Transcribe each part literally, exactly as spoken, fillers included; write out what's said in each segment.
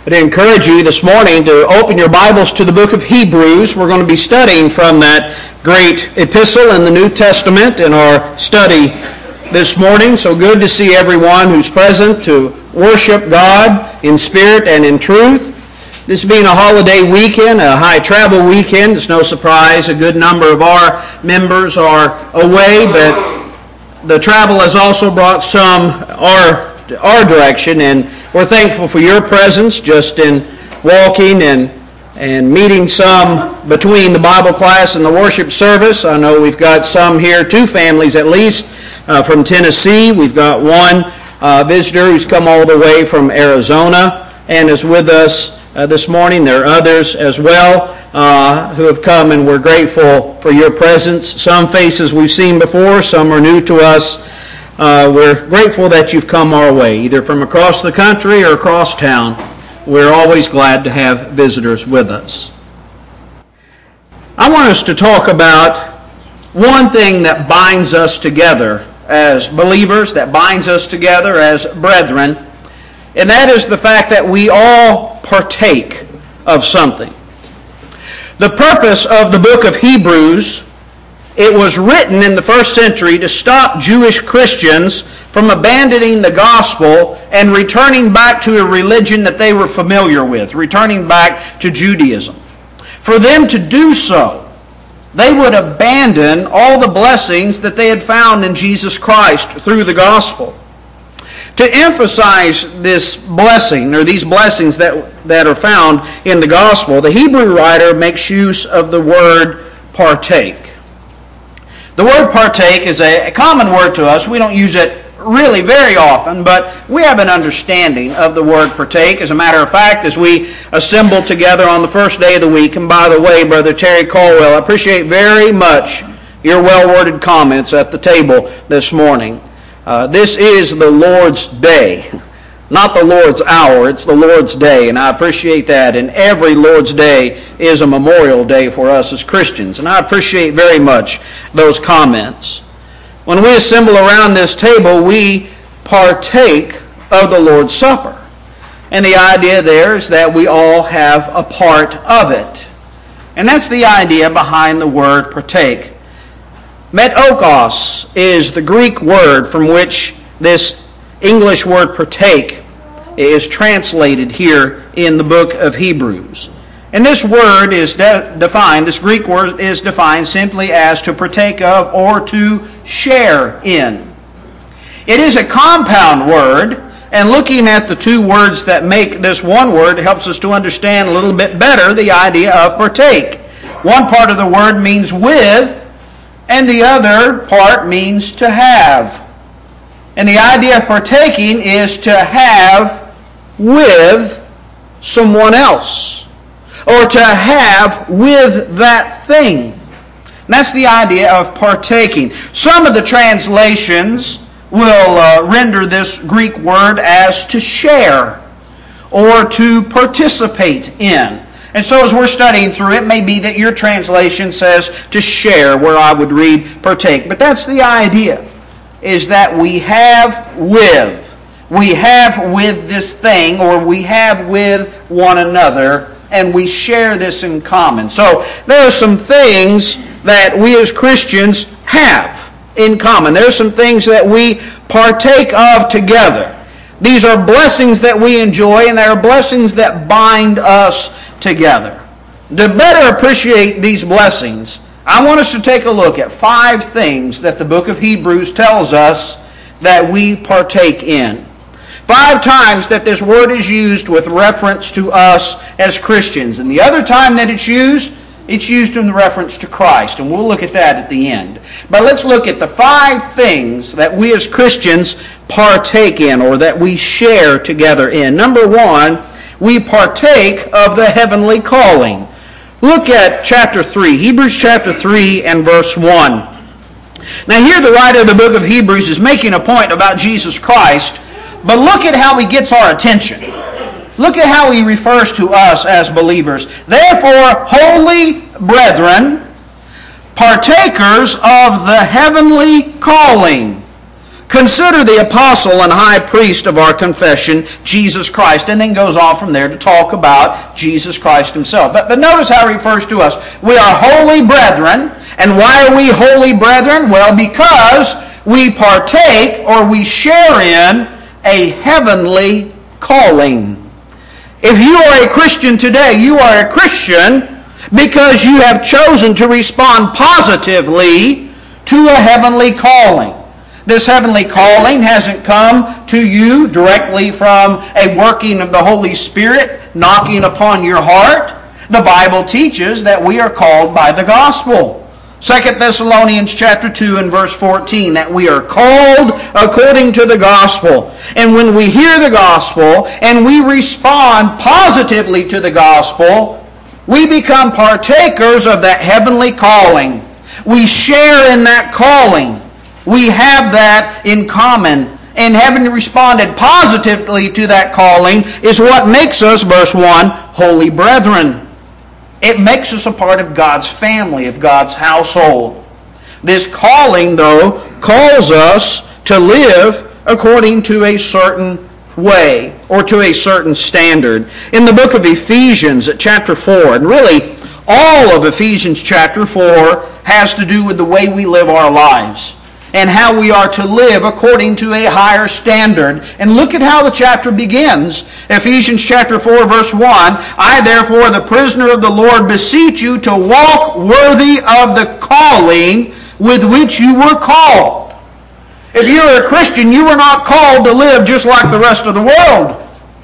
I'd encourage you this morning to open your Bibles to the book of Hebrews. We're going to be studying from that great epistle in the New Testament in our study this morning. So good to see everyone who's present to worship God in spirit and in truth. This being a holiday weekend, a high travel weekend, it's no surprise a good number of our members are away, but the travel has also brought some our, our direction, and we're thankful for your presence just in walking and and meeting some between the Bible class and the worship service. I know we've got some here, two families at least, uh, from Tennessee. We've got one uh, visitor who's come all the way from Arizona and is with us uh, this morning. There are others as well uh, who have come, and we're grateful for your presence. Some faces we've seen before, some are new to us. Uh, we're grateful that you've come our way, either from across the country or across town. We're always glad to have visitors with us. I want us to talk about one thing that binds us together as believers, that binds us together as brethren, and that is the fact that we all partake of something. The purpose of the book of Hebrews, it was written in the first century to stop Jewish Christians from abandoning the gospel and returning back to a religion that they were familiar with, returning back to Judaism. For them to do so, they would abandon all the blessings that they had found in Jesus Christ through the gospel. To emphasize this blessing, or these blessings that, that are found in the gospel, the Hebrew writer makes use of the word partake. The word partake is a, a common word to us. We don't use it really very often, but we have an understanding of the word partake. As a matter of fact, as we assemble together on the first day of the week, and by the way, Brother Terry Colwell, I appreciate very much your well-worded comments at the table this morning. Uh, this is the Lord's day. Not the Lord's hour, it's the Lord's day, and I appreciate that. And every Lord's day is a memorial day for us as Christians, and I appreciate very much those comments. When we assemble around this table, we partake of the Lord's Supper. And the idea there is that we all have a part of it. And that's the idea behind the word partake. Metokos is the Greek word from which this English word partake is translated here in the book of Hebrews. And this word is de- defined, this Greek word is defined simply as to partake of or to share in. It is a compound word, and looking at the two words that make this one word helps us to understand a little bit better the idea of partake. One part of the word means with, and the other part means to have. And the idea of partaking is to have with someone else, or to have with that thing. And that's the idea of partaking. Some of the translations will uh, render this Greek word as to share or to participate in. And so as we're studying through it, it may be that your translation says to share, where I would read partake. But that's the idea, is that we have with. We have with this thing, or we have with one another, and we share this in common. So there are some things that we as Christians have in common. There are some things that we partake of together. These are blessings that we enjoy, and they are blessings that bind us together. To better appreciate these blessings, I want us to take a look at five things that the book of Hebrews tells us that we partake in. Five times that this word is used with reference to us as Christians. And the other time that it's used, it's used in reference to Christ. And we'll look at that at the end. But let's look at the five things that we as Christians partake in, or that we share together in. Number one, we partake of the heavenly calling. Look at chapter three, Hebrews chapter three and verse one. Now here the writer of the book of Hebrews is making a point about Jesus Christ, but look at how he gets our attention. Look at how he refers to us as believers. Therefore, holy brethren, partakers of the heavenly calling, Consider the apostle and high priest of our confession, Jesus Christ, and then goes on from there to talk about Jesus Christ himself. But, but notice how he refers to us. We are holy brethren. And why are we holy brethren? Well, because we partake or we share in a heavenly calling. If you are a Christian today, you are a Christian because you have chosen to respond positively to a heavenly calling. This heavenly calling hasn't come to you directly from a working of the Holy Spirit knocking upon your heart. The Bible teaches that we are called by the gospel. Second Thessalonians chapter two and verse fourteen, that we are called according to the gospel. And when we hear the gospel and we respond positively to the gospel, we become partakers of that heavenly calling. We share in that calling. We have that in common. And having responded positively to that calling is what makes us, verse one, holy brethren. It makes us a part of God's family, of God's household. This calling, though, calls us to live according to a certain way or to a certain standard. In the book of Ephesians at chapter four, and really all of Ephesians chapter four has to do with the way we live our lives and how we are to live according to a higher standard. And look at how the chapter begins. Ephesians chapter four, verse one, I therefore, the prisoner of the Lord, beseech you to walk worthy of the calling with which you were called. If you're a Christian, you were not called to live just like the rest of the world.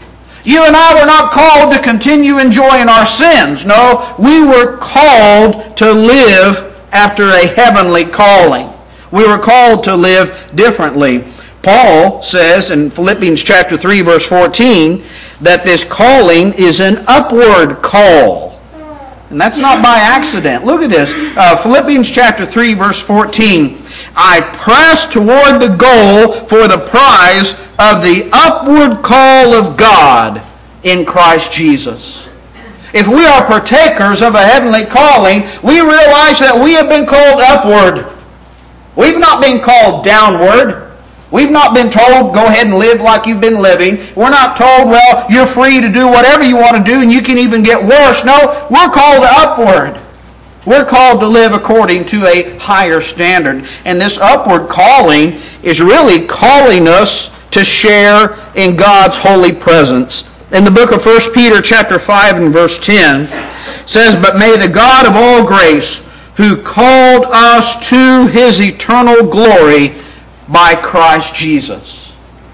You and I were not called to continue enjoying our sins. No, we were called to live after a heavenly calling. We were called to live differently. Paul says in Philippians chapter three, verse fourteen, that this calling is an upward call. And that's not by accident. Look at this. Uh, Philippians chapter three, verse fourteen. I press toward the goal for the prize of the upward call of God in Christ Jesus. If we are partakers of a heavenly calling, we realize that we have been called upward. We've not been called downward. We've not been told, go ahead and live like you've been living. We're not told, well, you're free to do whatever you want to do and you can even get worse. No, we're called upward. We're called to live according to a higher standard. And this upward calling is really calling us to share in God's holy presence. In the book of First Peter chapter five and verse ten says, but may the God of all grace, who called us to his eternal glory by Christ Jesus.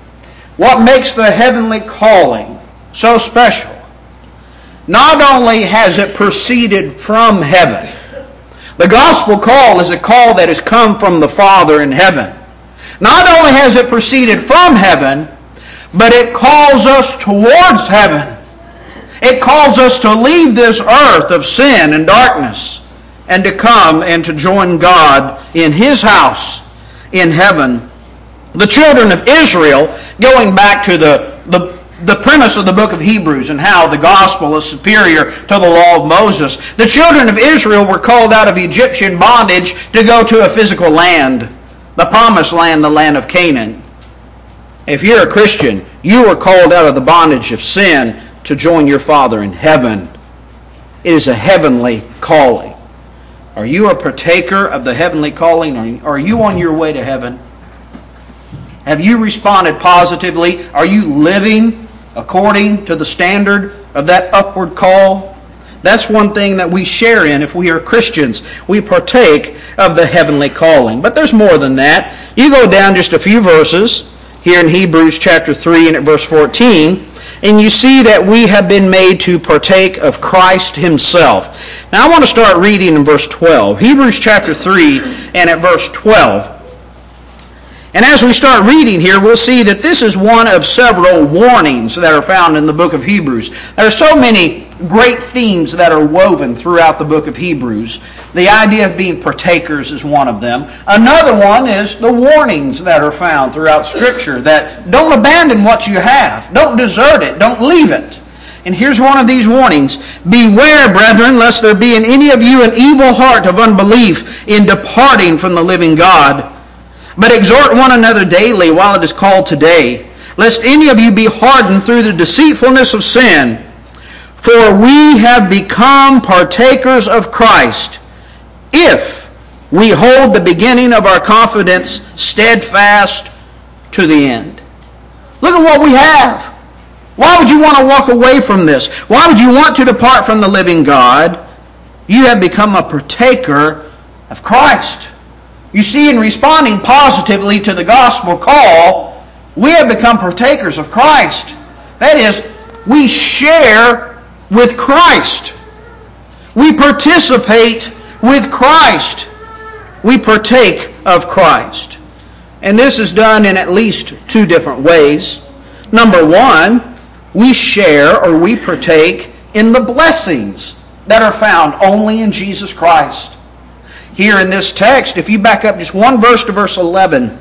What makes the heavenly calling so special? Not only has it proceeded from heaven. The gospel call is a call that has come from the Father in heaven. Not only has it proceeded from heaven, but it calls us towards heaven. It calls us to leave this earth of sin and darkness and to come and to join God in his house in heaven. The children of Israel, going back to the, the, the premise of the book of Hebrews and how the gospel is superior to the law of Moses, the children of Israel were called out of Egyptian bondage to go to a physical land, the promised land, the land of Canaan. If you're a Christian, you were called out of the bondage of sin to join your Father in heaven. It is a heavenly calling. Are you a partaker of the heavenly calling? Are you on your way to heaven? Have you responded positively? Are you living according to the standard of that upward call? That's one thing that we share in if we are Christians. We partake of the heavenly calling. But there's more than that. You go down just a few verses here in Hebrews chapter three and at verse fourteen, and you see that we have been made to partake of Christ himself. Now I want to start reading in verse twelve. Hebrews chapter three and at verse twelve. And as we start reading here, we'll see that this is one of several warnings that are found in the book of Hebrews. There are so many great themes that are woven throughout the book of Hebrews. The idea of being partakers is one of them. Another one is the warnings that are found throughout Scripture, that don't abandon what you have. Don't desert it. Don't leave it. And here's one of these warnings. Beware, brethren, lest there be in any of you an evil heart of unbelief in departing from the living God. But exhort one another daily while it is called today, lest any of you be hardened through the deceitfulness of sin. For we have become partakers of Christ, if we hold the beginning of our confidence steadfast to the end. Look at what we have. Why would you want to walk away from this? Why would you want to depart from the living God? You have become a partaker of Christ. You see, in responding positively to the gospel call, we have become partakers of Christ. That is, we share with Christ. We participate with Christ. We partake of Christ. And this is done in at least two different ways. Number one, we share or we partake in the blessings that are found only in Jesus Christ. Here in this text, if you back up just one verse to verse eleven,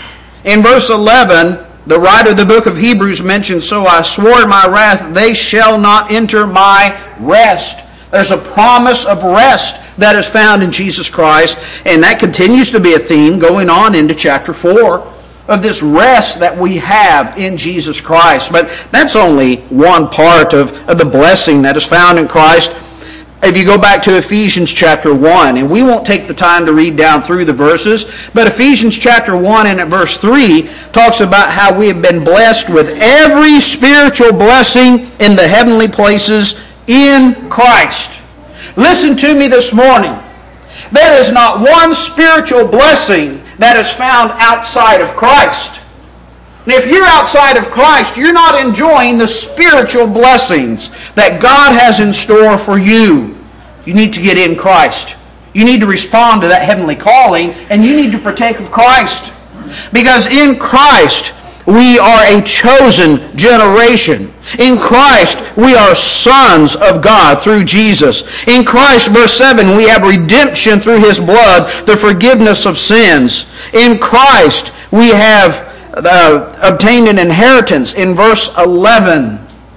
in verse eleven, the writer of the book of Hebrews mentions, "So I swore in my wrath, they shall not enter my rest." There's a promise of rest that is found in Jesus Christ, and that continues to be a theme going on into chapter four of this rest that we have in Jesus Christ. But that's only one part of, of the blessing that is found in Christ. If you go back to Ephesians chapter one, and we won't take the time to read down through the verses, but Ephesians chapter one and at verse three talks about how we have been blessed with every spiritual blessing in the heavenly places in Christ. Listen to me this morning. There is not one spiritual blessing that is found outside of Christ. And if you're outside of Christ, you're not enjoying the spiritual blessings that God has in store for you. You need to get in Christ. You need to respond to that heavenly calling, and you need to partake of Christ. Because in Christ, we are a chosen generation. In Christ, we are sons of God through Jesus. In Christ, verse seven, we have redemption through His blood, the forgiveness of sins. In Christ, we have uh, obtained an inheritance in verse eleven.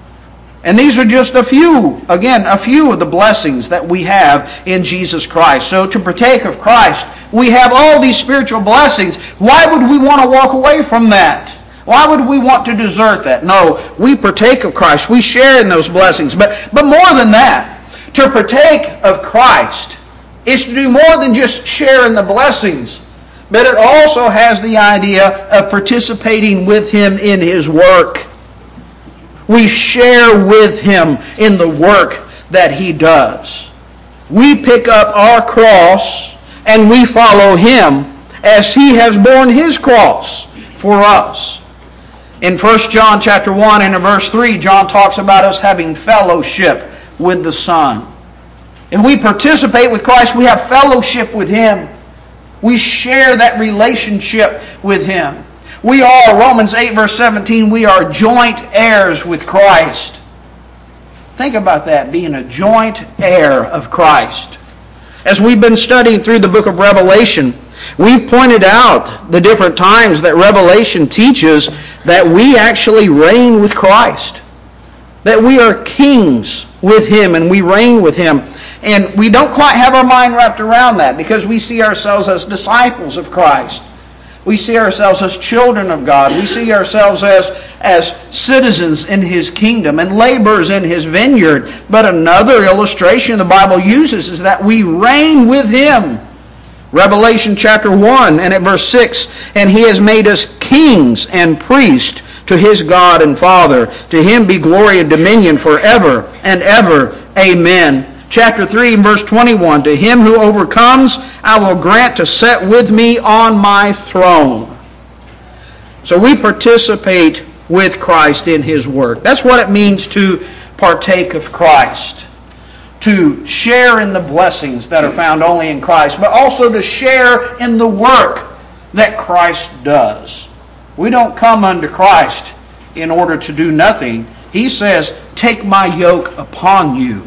And these are just a few, again, a few of the blessings that we have in Jesus Christ. So to partake of Christ, we have all these spiritual blessings. Why would we want to walk away from that? Why would we want to desert that? No, we partake of Christ. We share in those blessings. But, but more than that, to partake of Christ is to do more than just share in the blessings. But it also has the idea of participating with Him in His work. We share with Him in the work that He does. We pick up our cross and we follow Him as He has borne His cross for us. In First John chapter one and in verse three, John talks about us having fellowship with the Son. If we participate with Christ, we have fellowship with Him. We share that relationship with Him. We are, Romans eight verse seventeen, we are joint heirs with Christ. Think about that, being a joint heir of Christ. As we've been studying through the book of Revelation, we've pointed out the different times that Revelation teaches that we actually reign with Christ. That we are kings with Him and we reign with Him. And we don't quite have our mind wrapped around that because we see ourselves as disciples of Christ. We see ourselves as children of God. We see ourselves as, as citizens in His kingdom and laborers in His vineyard. But another illustration the Bible uses is that we reign with Him. Revelation chapter one and at verse six, "And He has made us kings and priests to His God and Father. To Him be glory and dominion forever and ever. Amen." Chapter three and verse twenty-one, "To him who overcomes, I will grant to sit with me on my throne." So we participate with Christ in His work. That's what it means to partake of Christ. To share in the blessings that are found only in Christ, but also to share in the work that Christ does. We don't come unto Christ in order to do nothing. He says, "Take my yoke upon you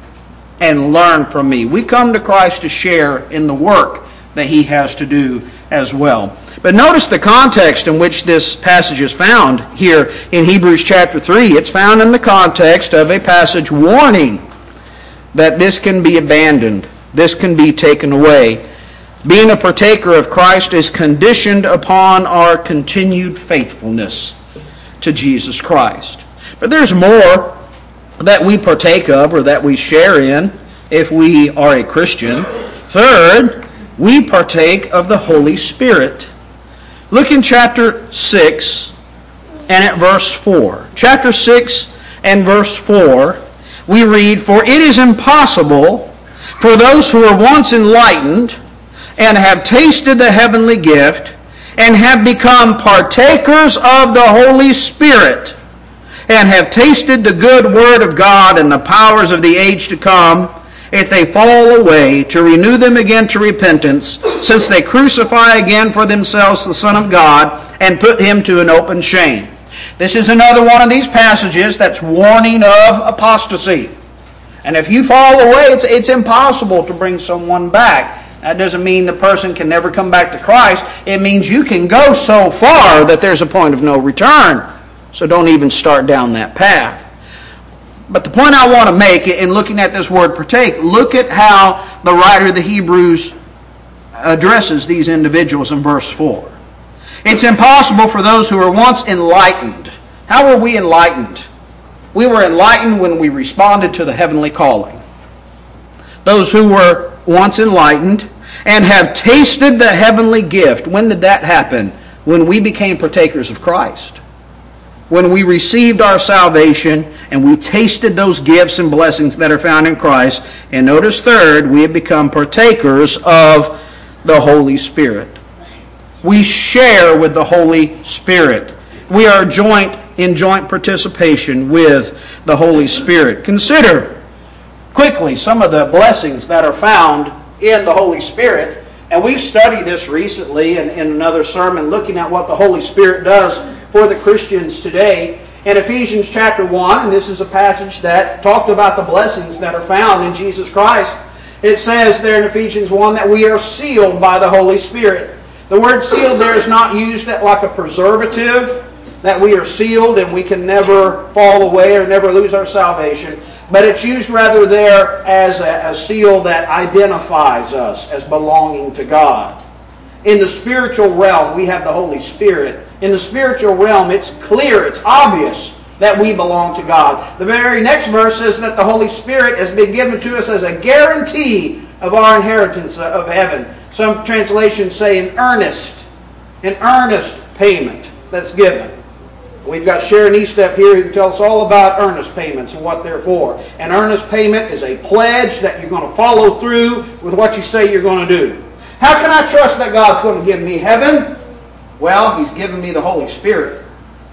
and learn from me." We come to Christ to share in the work that He has to do as well. But notice the context in which this passage is found here in Hebrews chapter three. It's found in the context of a passage warning that this can be abandoned. This can be taken away. Being a partaker of Christ is conditioned upon our continued faithfulness to Jesus Christ. But there's more that we partake of or that we share in if we are a Christian. Third, we partake of the Holy Spirit. Look in chapter six and at verse four. Chapter six and verse four, we read, "For it is impossible for those who were once enlightened and have tasted the heavenly gift and have become partakers of the Holy Spirit and have tasted the good word of God and the powers of the age to come, if they fall away, to renew them again to repentance, since they crucify again for themselves the Son of God and put him to an open shame." This is another one of these passages that's warning of apostasy. And if you fall away, it's, it's impossible to bring someone back. That doesn't mean the person can never come back to Christ. It means you can go so far that there's a point of no return. So don't even start down that path. But the point I want to make in looking at this word partake, look at how the writer of the Hebrews addresses these individuals in verse four. It's impossible for those who were once enlightened. How were we enlightened? We were enlightened when we responded to the heavenly calling. Those who were once enlightened and have tasted the heavenly gift. When did that happen? When we became partakers of Christ. When we received our salvation and we tasted those gifts and blessings that are found in Christ. And notice third, we have become partakers of the Holy Spirit. We share with the Holy Spirit. We are joint in joint participation with the Holy Spirit. Consider quickly some of the blessings that are found in the Holy Spirit. And we've studied this recently in, in another sermon, looking at what the Holy Spirit does for the Christians today. In Ephesians chapter one, and this is a passage that talked about the blessings that are found in Jesus Christ. It says there in Ephesians one that we are sealed by the Holy Spirit. The word sealed there is not used like a preservative, that we are sealed and we can never fall away or never lose our salvation. But it's used rather there as a, a seal that identifies us as belonging to God. In the spiritual realm, we have the Holy Spirit. In the spiritual realm, it's clear, it's obvious that we belong to God. The very next verse says that the Holy Spirit has been given to us as a guarantee of our inheritance of heaven. Some translations say an earnest, an earnest payment that's given. We've got Sharon Eastep here who can tell us all about earnest payments and what they're for. An earnest payment is a pledge that you're going to follow through with what you say you're going to do. How can I trust that God's going to give me heaven? Well, He's given me the Holy Spirit.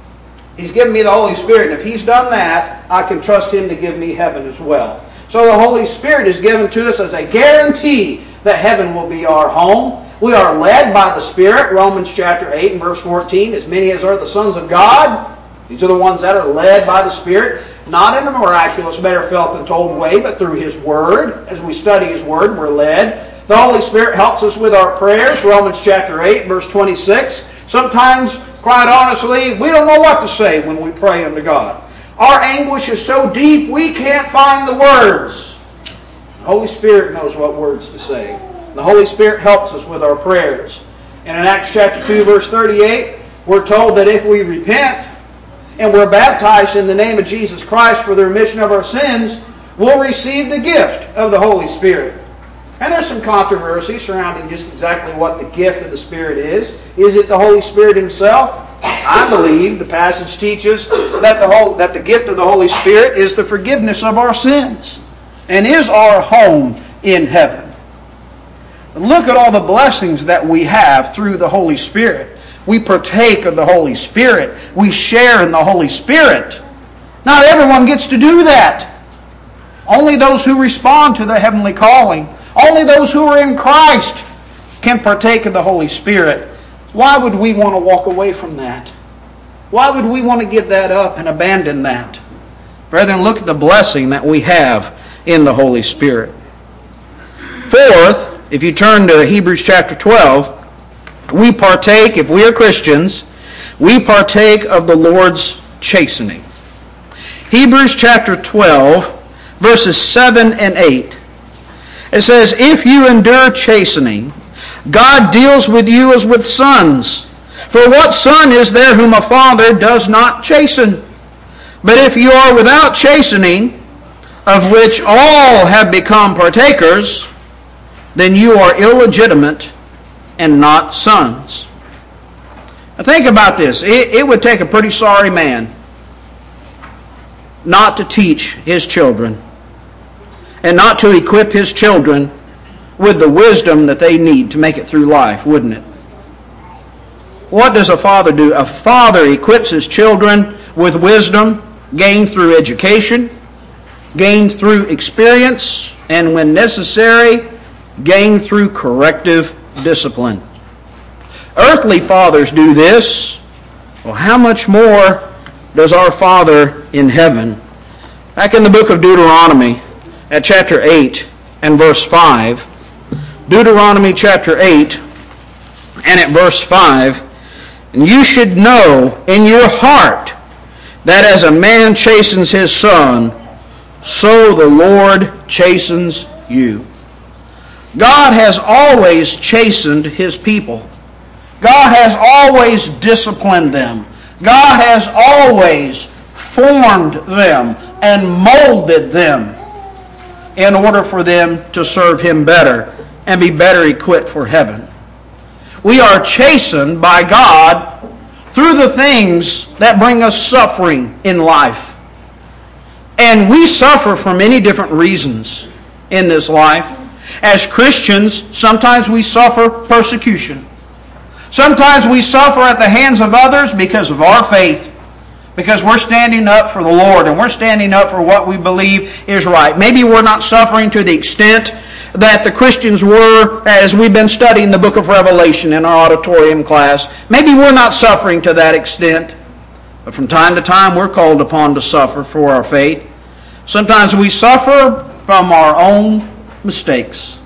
He's given me the Holy Spirit, and if He's done that, I can trust Him to give me heaven as well. So the Holy Spirit is given to us as a guarantee that heaven will be our home. We are led by the Spirit. Romans chapter eight and verse fourteen. As many as are the sons of God, these are the ones that are led by the Spirit. Not in a miraculous, better felt than told way, but through His Word. As we study His Word, we're led. The Holy Spirit helps us with our prayers. Romans chapter eight, verse twenty-six. Sometimes, quite honestly, we don't know what to say when we pray unto God. Our anguish is so deep, we can't find the words. The Holy Spirit knows what words to say. The Holy Spirit helps us with our prayers. And in Acts chapter two, verse thirty-eight, we're told that if we repent and we're baptized in the name of Jesus Christ for the remission of our sins, we'll receive the gift of the Holy Spirit. And there's some controversy surrounding just exactly what the gift of the Spirit is. Is it the Holy Spirit Himself? I believe the passage teaches that the whole, that the gift of the Holy Spirit is the forgiveness of our sins and is our home in heaven. Look at all the blessings that we have through the Holy Spirit. We partake of the Holy Spirit. We share in the Holy Spirit. Not everyone gets to do that. Only those who respond to the heavenly calling, only those who are in Christ can partake of the Holy Spirit. Why would we want to walk away from that? Why would we want to give that up and abandon that? Brethren, look at the blessing that we have in the Holy Spirit. Fourth, if you turn to Hebrews chapter twelve, we partake, if we are Christians, we partake of the Lord's chastening. Hebrews chapter twelve, verses seven and eight. It says, "If you endure chastening, God deals with you as with sons. For what son is there whom a father does not chasten? But if you are without chastening, of which all have become partakers, then you are illegitimate and not sons. Now think about this. It, it would take a pretty sorry man not to teach his children and not to equip his children with the wisdom that they need to make it through life, wouldn't it? What does a father do? A father equips his children with wisdom gained through education, gained through experience, and when necessary, gained through corrective discipline. Earthly fathers do this. Well, how much more does our Father in heaven? Back in the book of Deuteronomy, at chapter eight and verse five, Deuteronomy chapter eight and at verse five, and you should know in your heart that as a man chastens his son, so the Lord chastens you. God has always chastened his people. God has always disciplined them. God has always formed them and molded them in order for them to serve him better and be better equipped for heaven. We are chastened by God through the things that bring us suffering in life. And we suffer for many different reasons in this life. As Christians, sometimes we suffer persecution. Sometimes we suffer at the hands of others because of our faith, because we're standing up for the Lord and we're standing up for what we believe is right. Maybe we're not suffering to the extent that the Christians were as we've been studying the book of Revelation in our auditorium class. Maybe we're not suffering to that extent, but from time to time we're called upon to suffer for our faith. Sometimes we suffer from our own mistakes.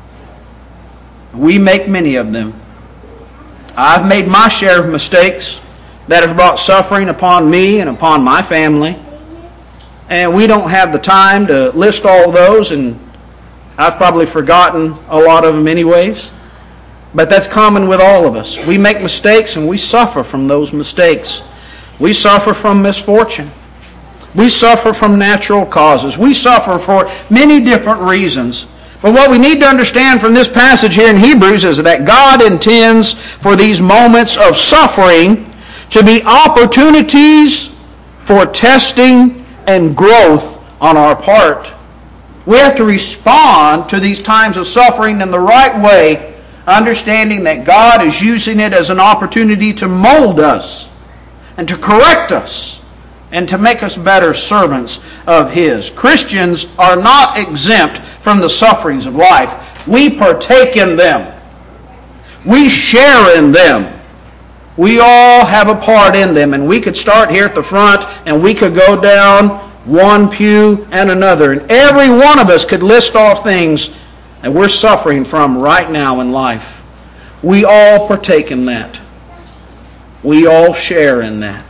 We make many of them. I've made my share of mistakes that have brought suffering upon me and upon my family. And we don't have the time to list all those, and I've probably forgotten a lot of them anyways. But that's common with all of us. We make mistakes and we suffer from those mistakes. We suffer from misfortune. We suffer from natural causes. We suffer for many different reasons. But what we need to understand from this passage here in Hebrews is that God intends for these moments of suffering to be opportunities for testing and growth on our part. We have to respond to these times of suffering in the right way, understanding that God is using it as an opportunity to mold us and to correct us and to make us better servants of His. Christians are not exempt from the sufferings of life. We partake in them. We share in them. We all have a part in them. And we could start here at the front and we could go down one pew and another. And every one of us could list off things that we're suffering from right now in life. We all partake in that. We all share in that.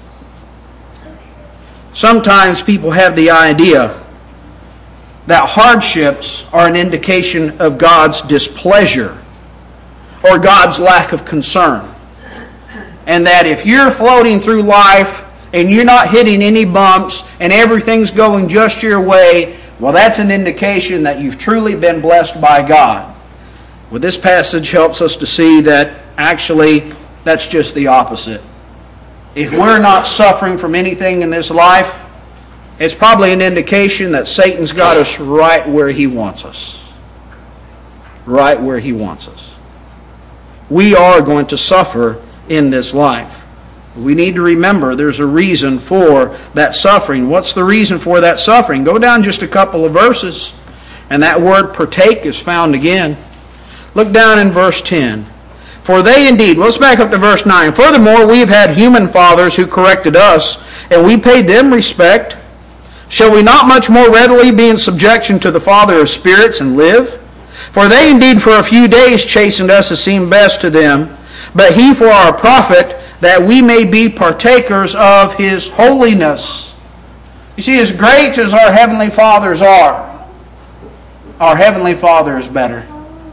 Sometimes people have the idea that hardships are an indication of God's displeasure or God's lack of concern. And that if you're floating through life and you're not hitting any bumps and everything's going just your way, well, that's an indication that you've truly been blessed by God. Well, this passage helps us to see that actually that's just the opposite. If we're not suffering from anything in this life, it's probably an indication that Satan's got us right where he wants us. Right where he wants us. We are going to suffer in this life. We need to remember there's a reason for that suffering. What's the reason for that suffering? Go down just a couple of verses, and that word partake is found again. Look down in verse ten. For they indeed, well, let's back up to verse nine. Furthermore, we've had human fathers who corrected us, and we paid them respect. Shall we not much more readily be in subjection to the Father of spirits and live? For they indeed for a few days chastened us as seemed best to them, but he for our profit, that we may be partakers of his holiness. You see, as great as our heavenly fathers are, our heavenly Father is better.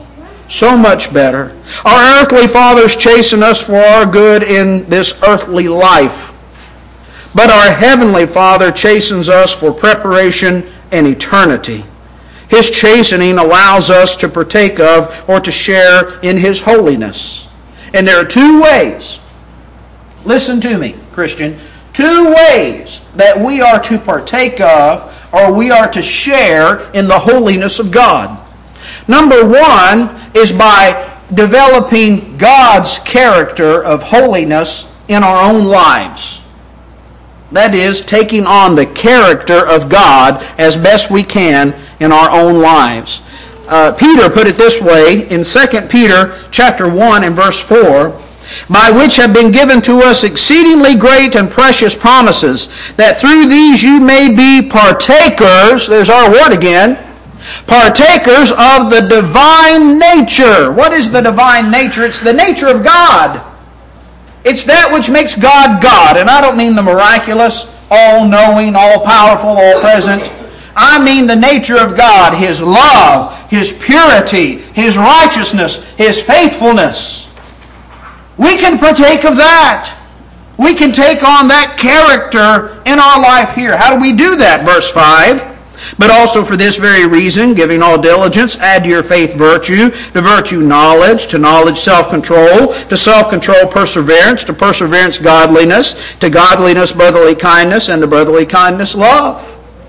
So much better. Our earthly fathers chasten us for our good in this earthly life. But our heavenly Father chastens us for preparation in eternity. His chastening allows us to partake of or to share in His holiness. And there are two ways, listen to me, Christian, two ways that we are to partake of or we are to share in the holiness of God. Number one is by developing God's character of holiness in our own lives. That is, taking on the character of God as best we can in our own lives. Uh, Peter put it this way in Second Peter chapter one and verse four, by which have been given to us exceedingly great and precious promises, that through these you may be partakers, there's our word again, partakers of the divine nature. What is the divine nature? It's the nature of God. It's that which makes God God. And I don't mean the miraculous, all-knowing, all-powerful, all-present. I mean the nature of God, His love, His purity, His righteousness, His faithfulness. We can partake of that. We can take on that character in our life here. How do we do that? Verse five. But also for this very reason, giving all diligence, add to your faith virtue, to virtue knowledge, to knowledge self-control, to self-control perseverance, to perseverance godliness, to godliness brotherly kindness, and to brotherly kindness love.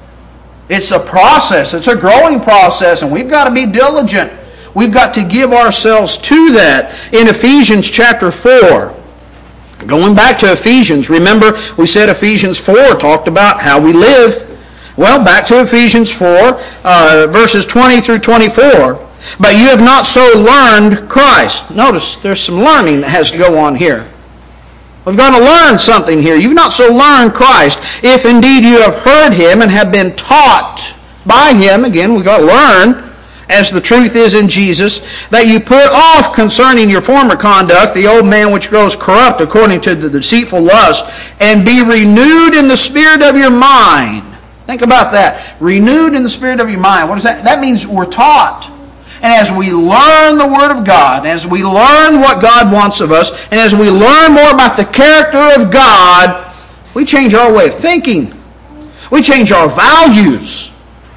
It's a process. It's a growing process, and we've got to be diligent. We've got to give ourselves to that. In Ephesians chapter four, going back to Ephesians, remember we said Ephesians four talked about how we live. Well, back to Ephesians four, uh, verses twenty through twenty-four. But you have not so learned Christ. Notice there's some learning that has to go on here. We've got to learn something here. You've not so learned Christ, if indeed you have heard Him and have been taught by Him. Again, we've got to learn, as the truth is in Jesus, that you put off concerning your former conduct the old man which grows corrupt according to the deceitful lust, and be renewed in the spirit of your mind. Think about that. Renewed in the spirit of your mind. What is that? That means we're taught. And as we learn the Word of God, as we learn what God wants of us, and as we learn more about the character of God, we change our way of thinking. We change our values.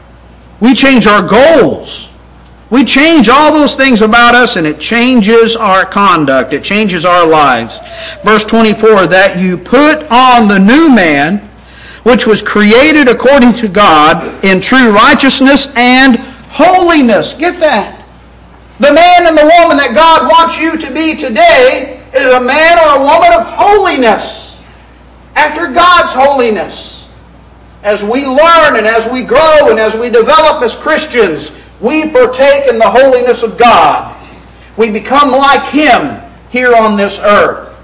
We change our goals. We change all those things about us, and it changes our conduct. It changes our lives. Verse twenty-four, that you put on the new man, which was created according to God in true righteousness and holiness. Get that? The man and the woman that God wants you to be today is a man or a woman of holiness, after God's holiness. As we learn and as we grow and as we develop as Christians, we partake in the holiness of God. We become like Him here on this earth.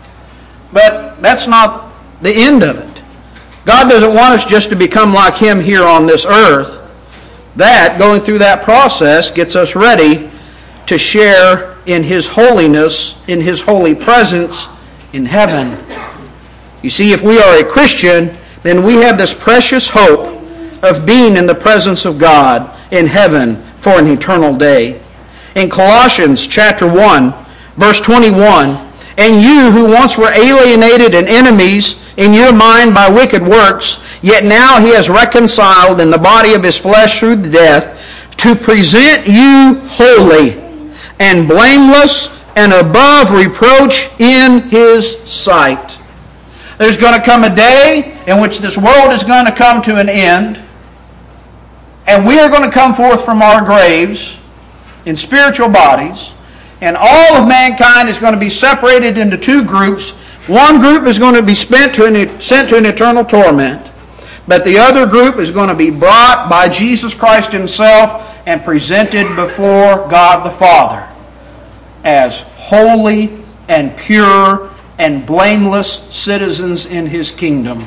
But that's not the end of it. God doesn't want us just to become like Him here on this earth. That, going through that process, gets us ready to share in His holiness, in His holy presence in heaven. You see, if we are a Christian, then we have this precious hope of being in the presence of God in heaven for an eternal day. In Colossians chapter one, verse twenty-one, and you who once were alienated and enemies in your mind by wicked works, yet now He has reconciled in the body of His flesh through the death, to present you holy and blameless and above reproach in His sight. There's going to come a day in which this world is going to come to an end, and we are going to come forth from our graves in spiritual bodies, and all of mankind is going to be separated into two groups. One group is going to be spent to an, sent to an eternal torment, but the other group is going to be brought by Jesus Christ Himself and presented before God the Father as holy and pure and blameless citizens in His kingdom.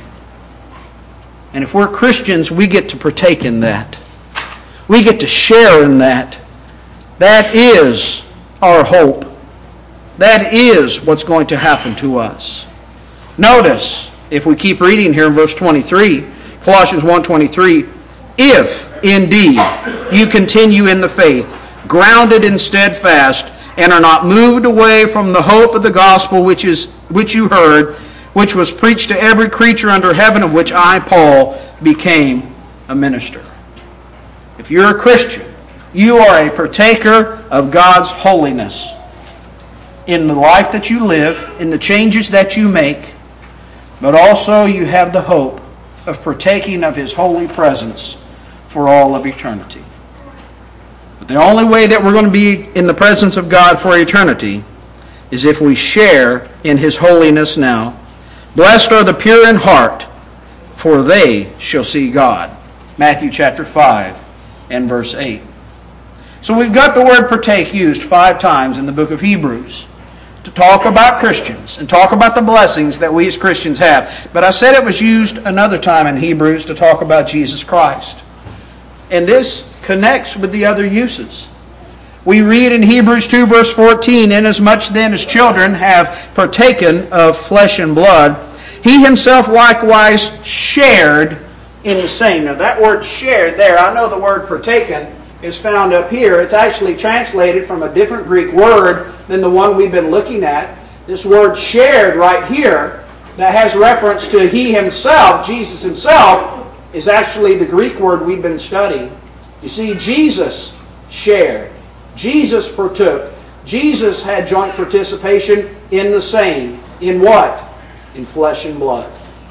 And if we're Christians, we get to partake in that. We get to share in that. That is our hope. That is what's going to happen to us. Notice, if we keep reading here in verse twenty-three, Colossians one twenty-three, if indeed you continue in the faith, grounded and steadfast, and are not moved away from the hope of the gospel which is which you heard, which was preached to every creature under heaven, of which I, Paul, became a minister. If you're a Christian, you are a partaker of God's holiness in the life that you live, in the changes that you make, but also you have the hope of partaking of His holy presence for all of eternity. But the only way that we're going to be in the presence of God for eternity is if we share in His holiness now. Blessed are the pure in heart, for they shall see God. Matthew chapter five and verse eight. So we've got the word partake used five times in the book of Hebrews to talk about Christians and talk about the blessings that we as Christians have. But I said it was used another time in Hebrews to talk about Jesus Christ. And this connects with the other uses. We read in Hebrews two verse fourteen, inasmuch then as children have partaken of flesh and blood, He Himself likewise shared in the same. Now that word shared there, I know the word partaken is found up here. It's actually translated from a different Greek word than the one we've been looking at. This word shared right here that has reference to He Himself, Jesus Himself, is actually the Greek word we've been studying. You see, Jesus shared. Jesus partook. Jesus had joint participation in the same. In what? In flesh and blood.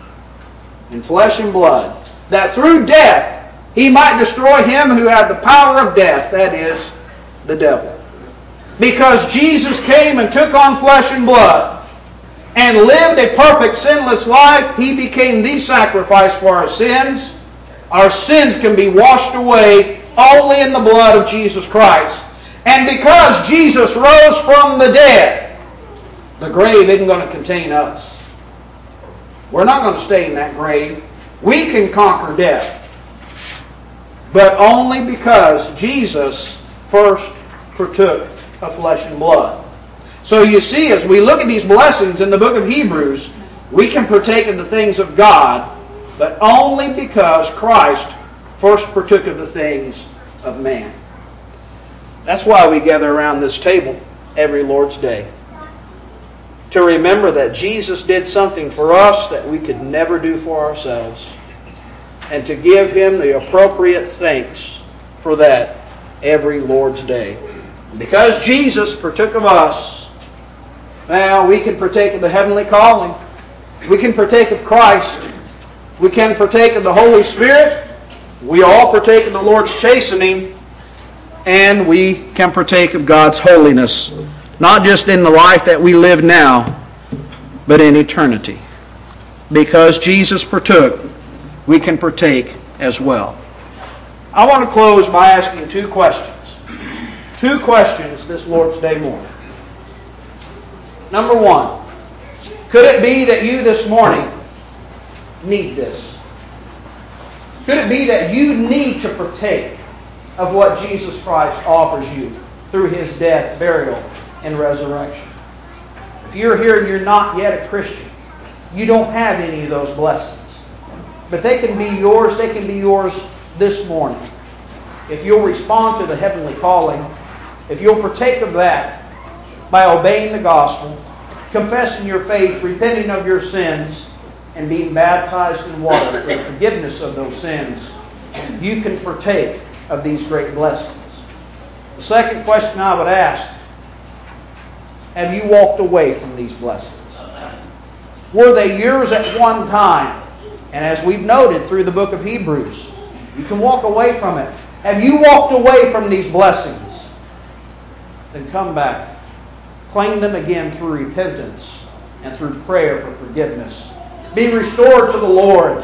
In flesh and blood. That through death, He might destroy him who had the power of death, that is, the devil. Because Jesus came and took on flesh and blood and lived a perfect sinless life, He became the sacrifice for our sins. Our sins can be washed away only in the blood of Jesus Christ. And because Jesus rose from the dead, the grave isn't going to contain us. We're not going to stay in that grave. We can conquer death. But only because Jesus first partook of flesh and blood. So you see, as we look at these blessings in the book of Hebrews, we can partake of the things of God, but only because Christ first partook of the things of man. That's why we gather around this table every Lord's Day. To remember that Jesus did something for us that we could never do for ourselves. And to give Him the appropriate thanks for that every Lord's Day. Because Jesus partook of us, now we can partake of the heavenly calling. We can partake of Christ. We can partake of the Holy Spirit. We all partake of the Lord's chastening. And we can partake of God's holiness. Not just in the life that we live now, but in eternity. Because Jesus partook, we can partake as well. I want to close by asking two questions. Two questions this Lord's Day morning. Number one, could it be that you this morning need this? Could it be that you need to partake of what Jesus Christ offers you through His death, burial, and resurrection? If you're here and you're not yet a Christian, you don't have any of those blessings. But they can be yours, they can be yours this morning. If you'll respond to the heavenly calling, if you'll partake of that by obeying the gospel, confessing your faith, repenting of your sins, and being baptized in water for the forgiveness of those sins, you can partake of these great blessings. The second question I would ask, have you walked away from these blessings? Were they yours at one time? And as we've noted through the book of Hebrews, you can walk away from it. Have you walked away from these blessings? Then come back. Claim them again through repentance and through prayer for forgiveness. Be restored to the Lord.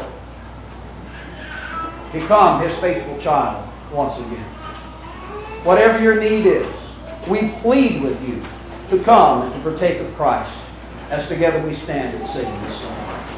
Become His faithful child once again. Whatever your need is, we plead with you to come and to partake of Christ as together we stand and sing this song.